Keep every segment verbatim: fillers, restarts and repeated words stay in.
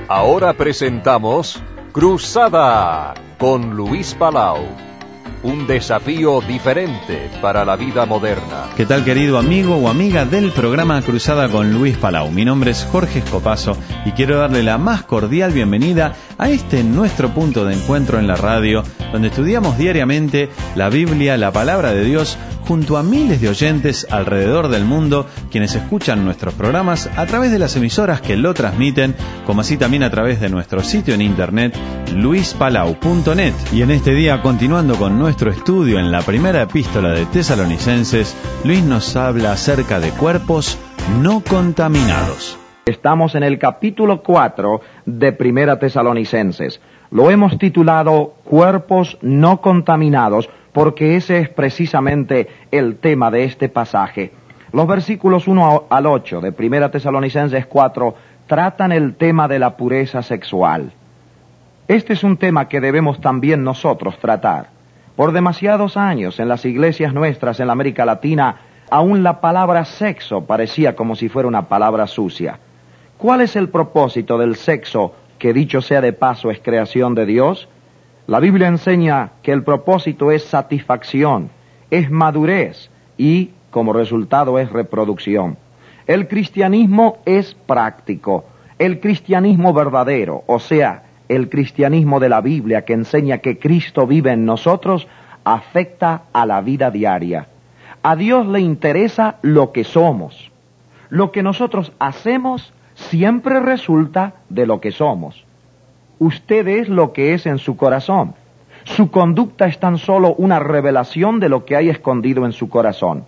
Ahora presentamos Cruzada con Luis Palau. Un desafío diferente para la vida moderna. ¿Qué tal, querido amigo o amiga del programa Cruzada con Luis Palau? Mi nombre es Jorge Escopazo y quiero darle la más cordial bienvenida a este nuestro punto de encuentro en la radio, donde estudiamos diariamente la Biblia, la palabra de Dios, junto a miles de oyentes alrededor del mundo, quienes escuchan nuestros programas a través de las emisoras que lo transmiten, como así también a través de nuestro sitio en internet, luis palau punto net. Y en este día, continuando con nuestro estudio en la primera epístola de Tesalonicenses, Luis nos habla acerca de cuerpos no contaminados. Estamos en el capítulo cuatro de Primera Tesalonicenses. Lo hemos titulado Cuerpos no contaminados, porque ese es precisamente el tema de este pasaje. Los versículos uno al ocho de Primera Tesalonicenses cuatro tratan el tema de la pureza sexual. Este es un tema que debemos también nosotros tratar. Por demasiados años en las iglesias nuestras en la América Latina, aún la palabra sexo parecía como si fuera una palabra sucia. ¿Cuál es el propósito del sexo, que dicho sea de paso es creación de Dios? La Biblia enseña que el propósito es satisfacción, es madurez y, como resultado, es reproducción. El cristianismo es práctico. El cristianismo verdadero, o sea, el cristianismo de la Biblia que enseña que Cristo vive en nosotros, afecta a la vida diaria. A Dios le interesa lo que somos. Lo que nosotros hacemos siempre resulta de lo que somos. Usted es lo que es en su corazón. Su conducta es tan solo una revelación de lo que hay escondido en su corazón.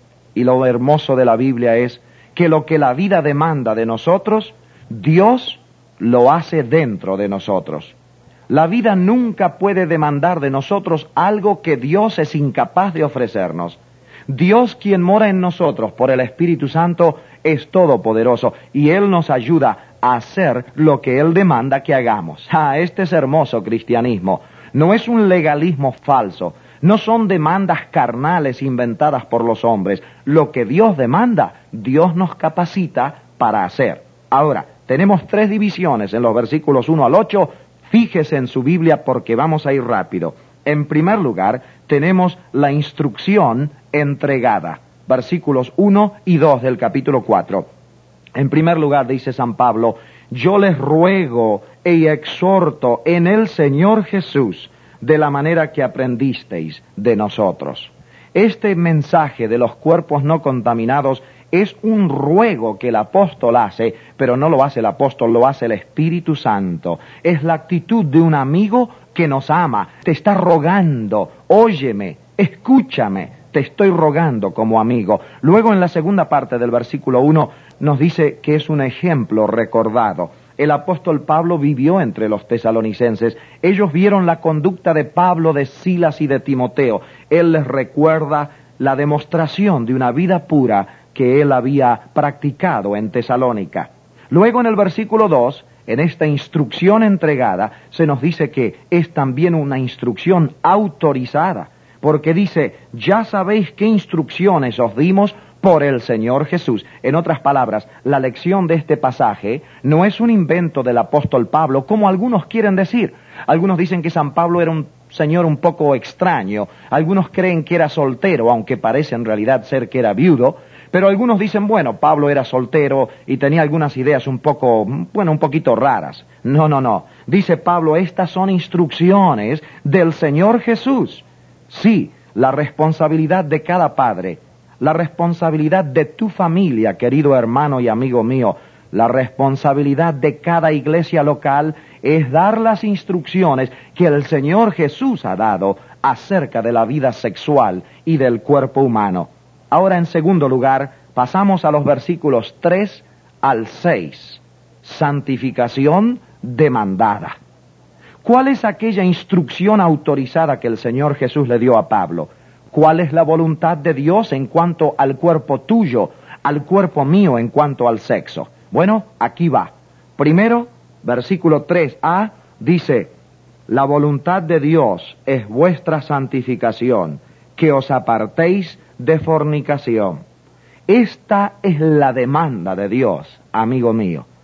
Y lo hermoso de la Biblia es que lo que la vida demanda de nosotros, Dios lo hace dentro de nosotros. La vida nunca puede demandar de nosotros algo que Dios es incapaz de ofrecernos. Dios, quien mora en nosotros por el Espíritu Santo, es todopoderoso y Él nos ayuda a hacer lo que Él demanda que hagamos. Ah, este es hermoso cristianismo. No es un legalismo falso. No son demandas carnales inventadas por los hombres. Lo que Dios demanda, Dios nos capacita para hacer. Ahora, tenemos tres divisiones en los versículos uno al ocho. Fíjese en su Biblia porque vamos a ir rápido. En primer lugar, tenemos la instrucción entregada. Versículos uno y dos del capítulo cuatro. En primer lugar, dice San Pablo, yo les ruego y exhorto en el Señor Jesús de la manera que aprendisteis de nosotros. Este mensaje de los cuerpos no contaminados es un ruego que el apóstol hace, pero no lo hace el apóstol, lo hace el Espíritu Santo. Es la actitud de un amigo que nos ama, te está rogando, óyeme, escúchame, te estoy rogando como amigo. Luego en la segunda parte del versículo uno nos dice que es un ejemplo recordado. El apóstol Pablo vivió entre los tesalonicenses. Ellos vieron la conducta de Pablo, de Silas y de Timoteo. Él les recuerda la demostración de una vida pura que él había practicado en Tesalónica. Luego en el versículo dos, en esta instrucción entregada, se nos dice que es también una instrucción autorizada, porque dice, ya sabéis qué instrucciones os dimos por el Señor Jesús. En otras palabras, la lección de este pasaje no es un invento del apóstol Pablo, como algunos quieren decir. Algunos dicen que San Pablo era un señor un poco extraño. Algunos creen que era soltero, aunque parece en realidad ser que era viudo. Pero algunos dicen, bueno, Pablo era soltero y tenía algunas ideas un poco, bueno, un poquito raras. No, no, no. Dice Pablo, estas son instrucciones del Señor Jesús. Sí, la responsabilidad de cada padre, la responsabilidad de tu familia, querido hermano y amigo mío, la responsabilidad de cada iglesia local es dar las instrucciones que el Señor Jesús ha dado acerca de la vida sexual y del cuerpo humano. Ahora, en segundo lugar, pasamos a los versículos tres al seis. Santificación demandada. ¿Cuál es aquella instrucción autorizada que el Señor Jesús le dio a Pablo? ¿Cuál es la voluntad de Dios en cuanto al cuerpo tuyo, al cuerpo mío en cuanto al sexo? Bueno, aquí va. Primero, versículo tres a, dice, la voluntad de Dios es vuestra santificación, que os apartéis de fornicación. Esta es la demanda de Dios, amigo mío.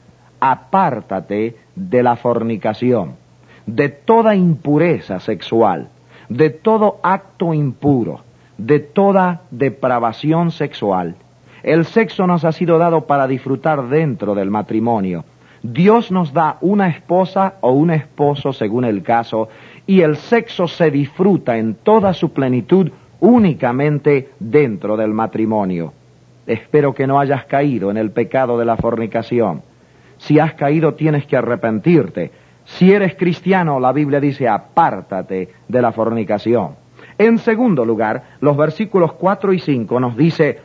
apártate de la fornicación, de toda impureza sexual, de todo acto impuro, de toda depravación sexual. El sexo nos ha sido dado para disfrutar dentro del matrimonio. Dios nos da una esposa o un esposo según el caso, y el sexo se disfruta en toda su plenitud únicamente dentro del matrimonio. Espero que no hayas caído en el pecado de la fornicación. Si has caído, tienes que arrepentirte. Si eres cristiano, la Biblia dice, apártate de la fornicación. En segundo lugar, los versículos cuatro y cinco nos dice,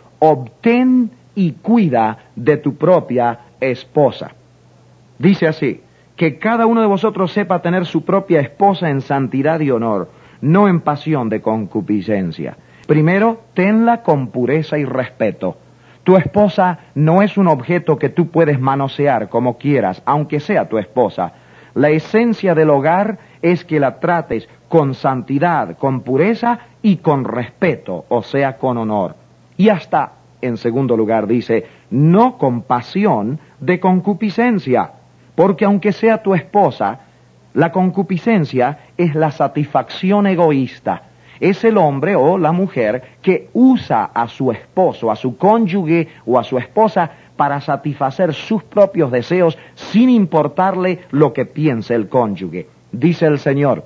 obtén y cuida de tu propia esposa. Dice así, que cada uno de vosotros sepa tener su propia esposa en santidad y honor, no en pasión de concupiscencia. Primero, tenla con pureza y respeto. Tu esposa no es un objeto que tú puedes manosear como quieras, aunque sea tu esposa. La esencia del hogar es que la trates con santidad, con pureza y con respeto, o sea, con honor. Y hasta, en segundo lugar, dice, no con pasión de concupiscencia, porque aunque sea tu esposa, la concupiscencia es la satisfacción egoísta. Es el hombre o la mujer que usa a su esposo, a su cónyuge o a su esposa para satisfacer sus propios deseos sin importarle lo que piense el cónyuge. Dice el Señor,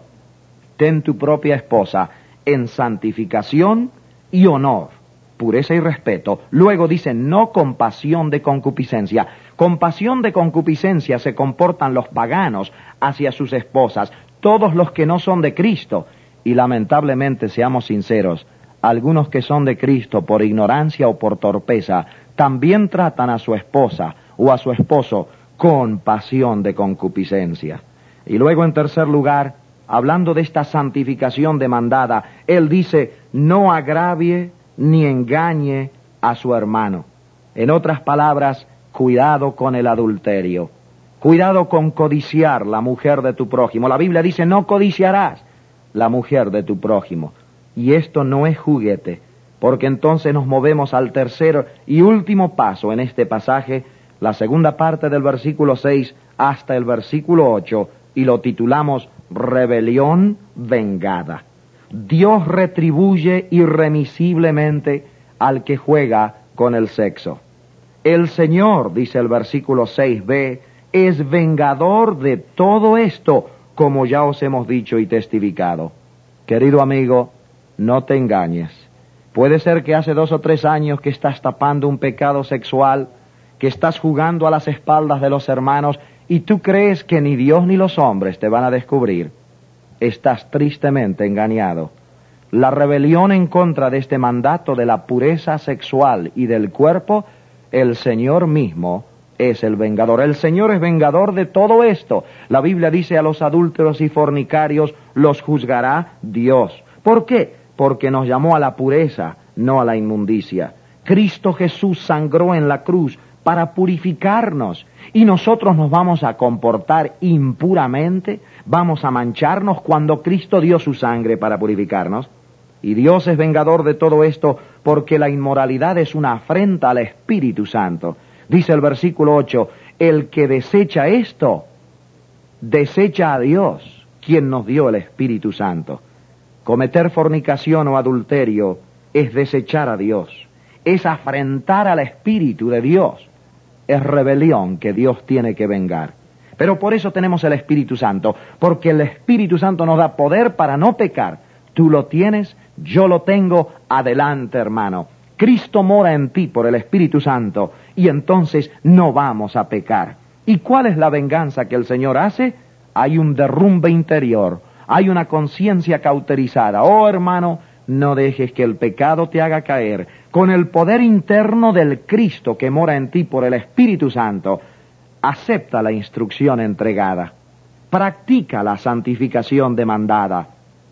ten tu propia esposa en santificación y honor, pureza y respeto. Luego dice, no con pasión de concupiscencia. Con pasión de concupiscencia se comportan los paganos hacia sus esposas, todos los que no son de Cristo. Y lamentablemente, seamos sinceros, algunos que son de Cristo por ignorancia o por torpeza, también tratan a su esposa o a su esposo con pasión de concupiscencia. Y luego, en tercer lugar, hablando de esta santificación demandada, él dice, no agravie ni engañe a su hermano. En otras palabras, cuidado con el adulterio. Cuidado con codiciar la mujer de tu prójimo. La Biblia dice, no codiciarás la mujer de tu prójimo. Y esto no es juguete, porque entonces nos movemos al tercer y último paso en este pasaje, la segunda parte del versículo seis hasta el versículo ocho, y lo titulamos Rebelión Vengada. Dios retribuye irremisiblemente al que juega con el sexo. El Señor, dice el versículo seis b, es vengador de todo esto, como ya os hemos dicho y testificado. Querido amigo, no te engañes. Puede ser que hace dos o tres años que estás tapando un pecado sexual, que estás jugando a las espaldas de los hermanos y tú crees que ni Dios ni los hombres te van a descubrir. Estás tristemente engañado. La rebelión en contra de este mandato de la pureza sexual y del cuerpo, el Señor mismo es el vengador. El Señor es vengador de todo esto. La Biblia dice, a los adúlteros y fornicarios los juzgará Dios. ¿Por qué? Porque nos llamó a la pureza, no a la inmundicia. Cristo Jesús sangró en la cruz para purificarnos. ¿Y nosotros nos vamos a comportar impuramente? ¿Vamos a mancharnos cuando Cristo dio su sangre para purificarnos? Y Dios es vengador de todo esto porque la inmoralidad es una afrenta al Espíritu Santo. Dice el versículo ocho, el que desecha esto, desecha a Dios, quien nos dio el Espíritu Santo. Cometer fornicación o adulterio es desechar a Dios, es afrentar al Espíritu de Dios, es rebelión que Dios tiene que vengar. Pero por eso tenemos el Espíritu Santo, porque el Espíritu Santo nos da poder para no pecar. Tú lo tienes, yo lo tengo, adelante, hermano. Cristo mora en ti por el Espíritu Santo y entonces no vamos a pecar. ¿Y cuál es la venganza que el Señor hace? Hay un derrumbe interior, hay una conciencia cauterizada. Oh, hermano, no dejes que el pecado te haga caer. Con el poder interno del Cristo que mora en ti por el Espíritu Santo, acepta la instrucción entregada. Practica la santificación demandada.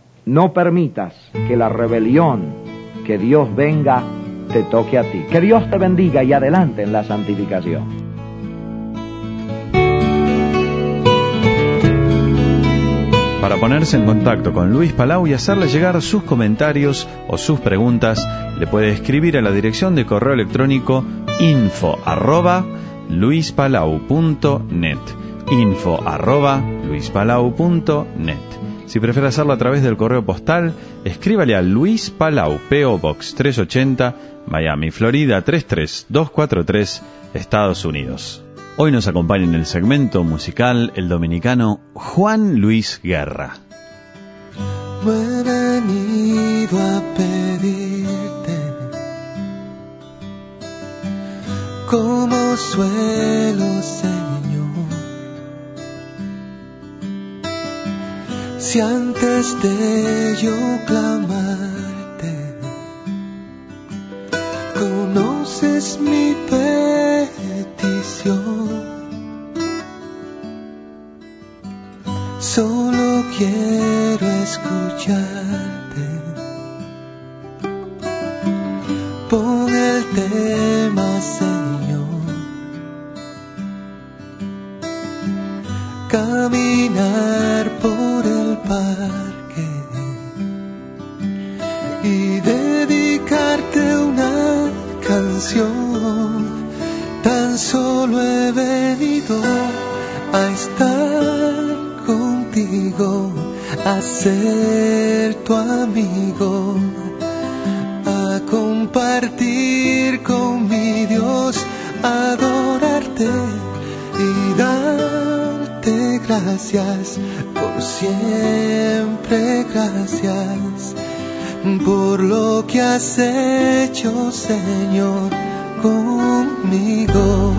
No permitas que la rebelión, que Dios venga, te toque a ti. Que Dios te bendiga y adelante en la santificación. Para ponerse en contacto con Luis Palau y hacerle llegar sus comentarios o sus preguntas, le puede escribir a la dirección de correo electrónico info arroba luispalau punto net, info arroba luispalau punto net. Si prefiere hacerlo a través del correo postal, escríbale a Luis Palau, P O Box trescientos ochenta, Miami, Florida tres tres dos cuatro tres, Estados Unidos. Hoy nos acompaña en el segmento musical el dominicano Juan Luis Guerra. No he venido a pedirte como suelo, Señor, si antes de yo clamarte conoces mi petición. Solo quiero escucharte. Pon el tema, Señor. Caminar por el parque y dedicarte una canción. Tan solo he venido a estar contigo, a ser tu amigo, a compartir con mi Dios, adorarte y darte gracias, por siempre gracias, por lo que has hecho, Señor, conmigo.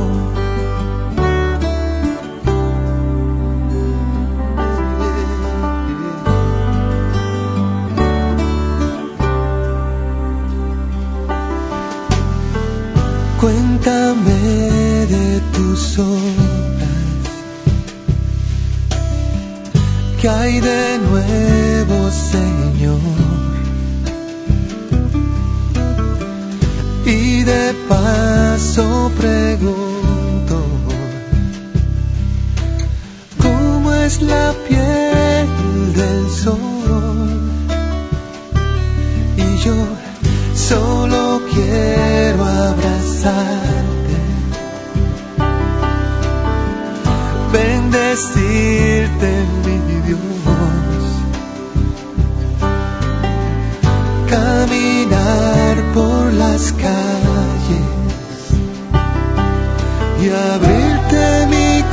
Cuéntame de tus obras, ¿qué hay de nuevo, Señor? Y de paso pregunto, ¿cómo es la piel del sol? Y yo solo quiero abrazarte, bendecirte, mi Dios, caminar por las calles y abrirte mi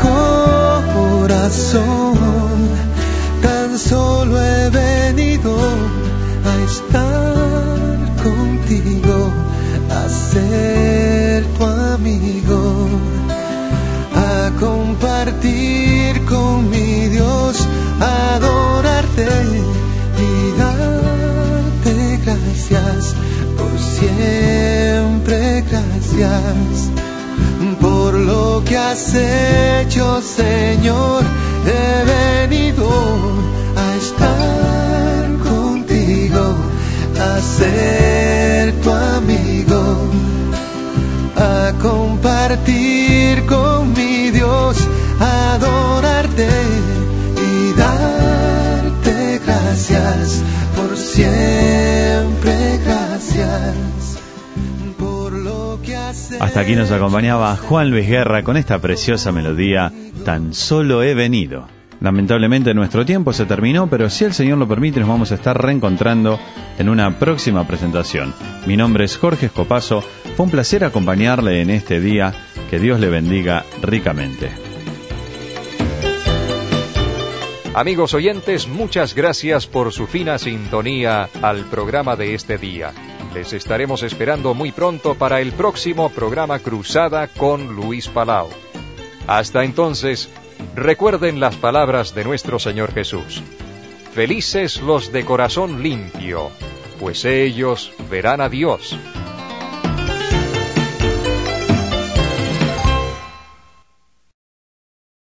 corazón. Tan solo he venido a estar contigo, a ser tu amigo, a compartir con mi Dios, adorarte y darte gracias, por siempre gracias, por lo que has hecho, Señor. He venido a estar contigo, a ser tu amigo, a compartir con mi Dios, adorarte y darte gracias, por siempre gracias, por lo que has hecho. Hasta aquí nos acompañaba Juan Luis Guerra con esta preciosa melodía, Tan solo he venido. Lamentablemente nuestro tiempo se terminó, pero si el Señor lo permite nos vamos a estar reencontrando en una próxima presentación. Mi nombre es Jorge Escopazo, fue un placer acompañarle en este día, que Dios le bendiga ricamente. Amigos oyentes, muchas gracias por su fina sintonía al programa de este día. Les estaremos esperando muy pronto para el próximo programa Cruzada con Luis Palau. Hasta entonces, recuerden las palabras de nuestro Señor Jesús. Felices los de corazón limpio, pues ellos verán a Dios.